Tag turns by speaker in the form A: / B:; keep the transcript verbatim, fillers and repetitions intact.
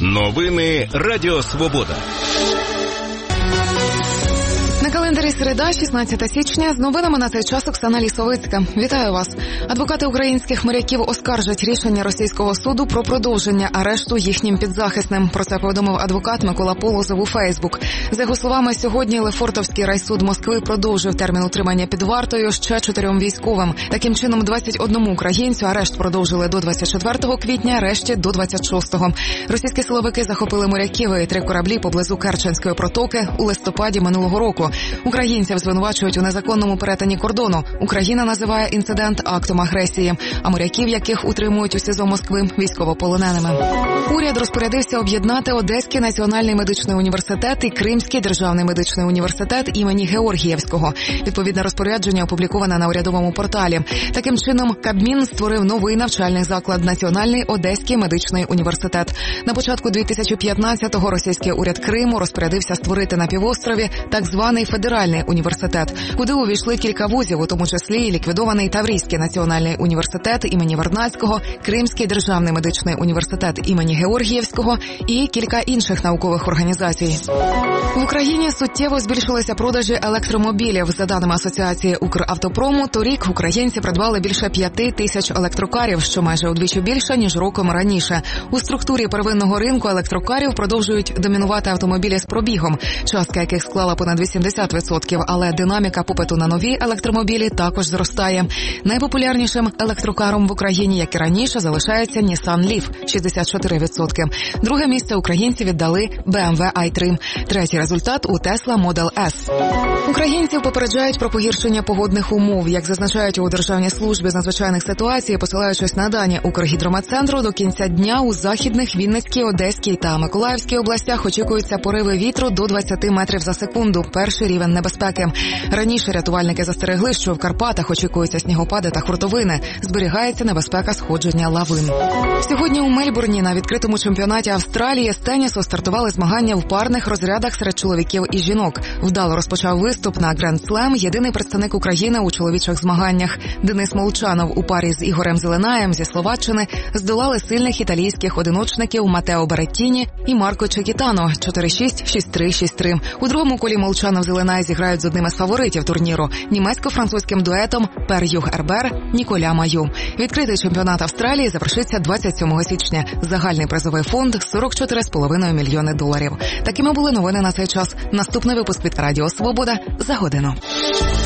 A: Новини Радіо Свобода.
B: На календарі середа, шістнадцяте січня, з новинами на цей час Оксана Лісовицька. Вітаю вас. Адвокати українських моряків оскаржать рішення російського суду про продовження арешту їхнім підзахисним. Про це повідомив адвокат Микола Полозов у Фейсбук. За його словами, сьогодні Лефортовський райсуд Москви продовжив термін утримання під вартою ще чотирьом військовим. Таким чином, двадцять одному українцю арешт продовжили до двадцять четвертого квітня, решті до двадцять шостого. Російські силовики захопили моряків і три кораблі поблизу Керченської протоки у листопаді минулого року. Українців звинувачують у незаконному перетині кордону. Україна називає інцидент актом агресії, а моряків, яких утримують у СІЗО Москви, військовополоненими. Уряд розпорядився об'єднати Одеський національний медичний університет і Кримський державний медичний університет імені Георгієвського. Відповідне розпорядження опубліковане на урядовому порталі. Таким чином, Кабмін створив новий навчальний заклад – Національний Одеський медичний університет. На початку дві тисячі п'ятнадцятого російський уряд Криму розпорядився створити на півострові так званий Федеральний університет, куди увійшли кілька вузів, у тому числі і ліквідований Таврійський національний університет імені Вернадського, Кримський державний медичний університет імені Георгієвського і кілька інших наукових організацій. В Україні суттєво збільшилися продажі електромобілів. За даними Асоціації Укравтопрому, торік українці придбали більше п'яти тисяч електрокарів, що майже удвічі більше, ніж роком раніше. У структурі первинного ринку електрокарів продовжують домінувати автомобілі з пробігом, частка яких склала понад вісімдесят відсотків, але динаміка попиту на нові електромобілі також зростає. Найпопулярнішим електрокаром в Україні, як і раніше, залишається Nissan Leaf – шістдесят чотири відсотки. Друге місце українці віддали бі ем ве ай три. Третій результат у Tesla Model S. Українців попереджають про погіршення погодних умов. Як зазначають у Державній службі з надзвичайних ситуацій, посилаючись на дані Укргідрометцентру, до кінця дня у Західних, Вінницькій, Одеській та Миколаївській областях очікуються пориви вітру до двадцяти метрів за секунду. Перший рівень небезпеки. Раніше рятувальники застерегли, що в Карпатах очікуються снігопади та хуртовини. Зберігається небезпека сходження лавин. Сьогодні у Мельбурні на відкритому чемпіонаті Австралії з тенісу стартували змагання в парних розрядах серед чоловіків і жінок. Вдало розпочав виступ на Гранд-слем єдиний представник України у чоловічих змаганнях. Денис Молчанов у парі з Ігорем Зеленаєм зі Словаччини здолали сильних італійських одиночників Матео Береттіні і Марко Чекітано чотири шість, шість три, шість три. У другому колі Молчанов-Зеленай зіграють з одним із фаворитів турніру – німецько-французьким дуетом Пер-Юг-Ербер – Ніколя Маю. Відкритий чемпіонат Австралії завершиться двадцять сьомого січня. Загальний призовий фонд – сорок чотири з половиною мільйони доларів. Такими були новини на цей час. Наступний випуск від Радіо Свобода за годину.